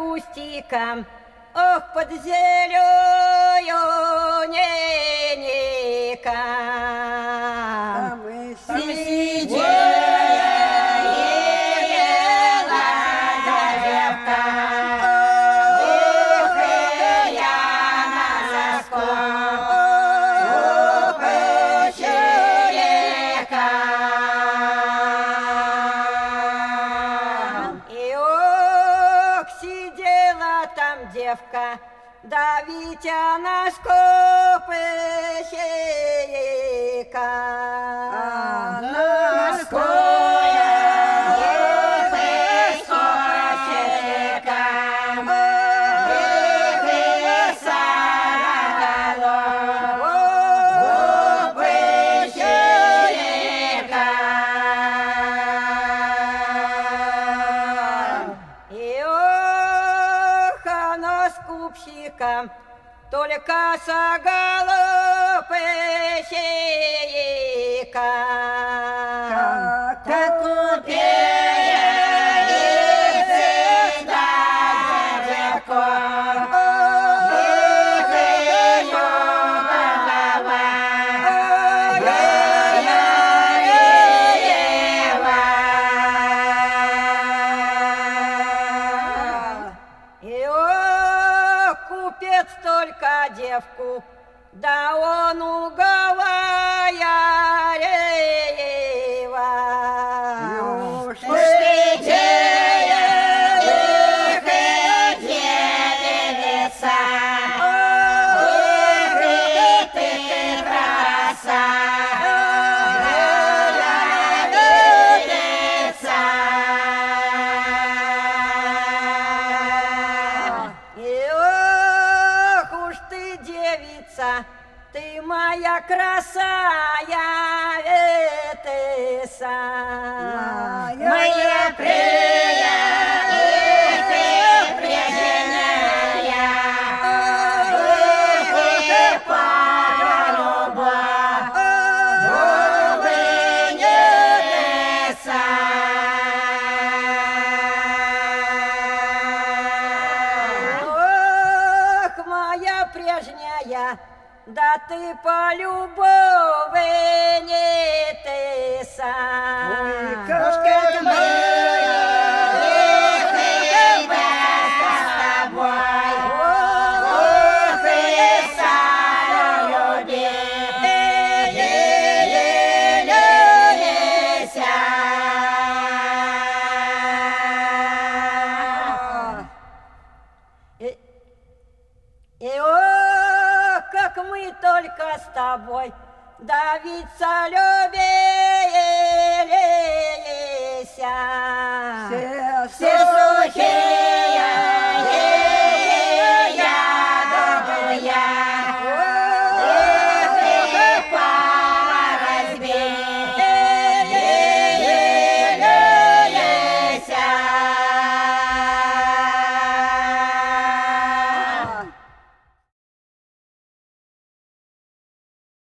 кустиком, ох, под зелененьком. Там и сидела девка, ухая на заскок, И ох, сидела там девка, да ведь она скопыщейка. И ох, она скупщиком, только соголопыщейка. как купея И о, купец только девку, да он уговаривал. И ох уж ты, девица, ты моя красая ветеса. Моя Ох, моя прежняя, да ты полюбовни ты сам. И о, как мы только с тобой, да ведь солюбим.